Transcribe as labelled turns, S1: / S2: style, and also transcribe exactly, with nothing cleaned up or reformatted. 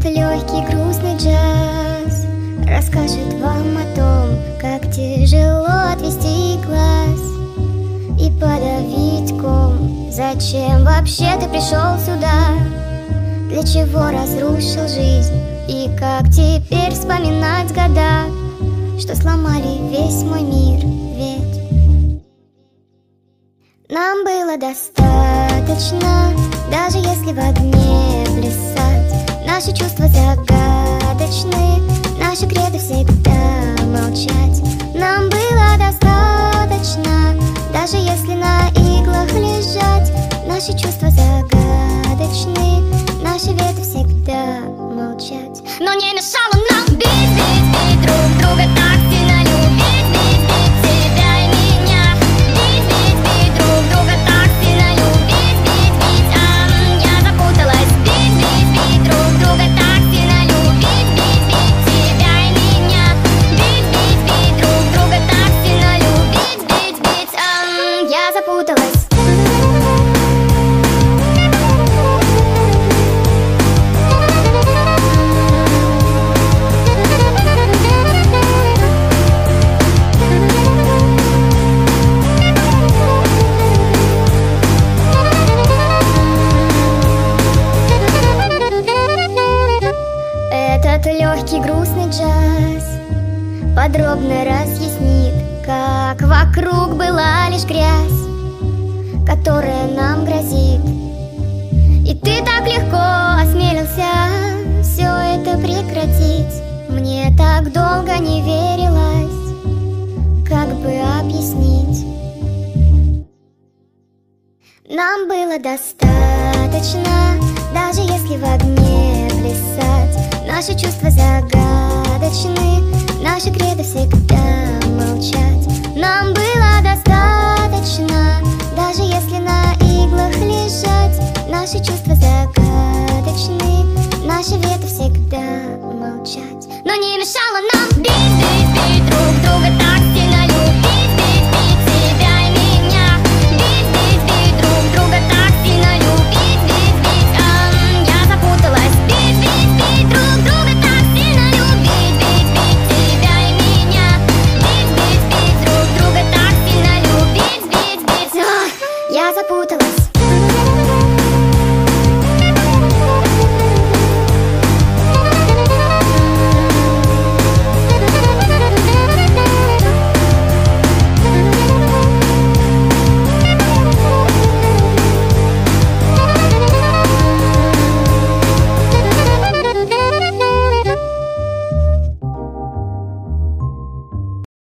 S1: Этот легкий грустный джаз расскажет вам о том, как тяжело отвести глаз и подавить ком. Зачем вообще ты пришел сюда? Для чего разрушил жизнь? И как теперь вспоминать года, что сломали весь мой мир? Ведь нам было достаточно, даже если в огне плясать. Наши чувства загадочны, наши кредо всегда молчать. Нам было достаточно, даже если на иглах лежать. Наши чувства загадочны, наши веты всегда молчать. Но не мешало нам бить, бить, бить друг друга, так сильно любить, бить, бить тебя и меня. Бить, бить, бить друг друга, так сильно любить, бить, бить, а я запуталась. Бить, бить, бить друг друга, так сильно любить, бить, бить тебя и меня. Бить, бить, бить друг друга, так сильно любить, бить, бить, а я запуталась. Этот легкий грустный джаз подробно разъяснит, как вокруг была лишь грязь, которая нам грозит. И ты так легко осмелился все это прекратить. Мне так долго не верилось, как бы объяснить. Нам было достаточно, даже если в огне плясать. Наши чувства загадочны, наши кредо всегда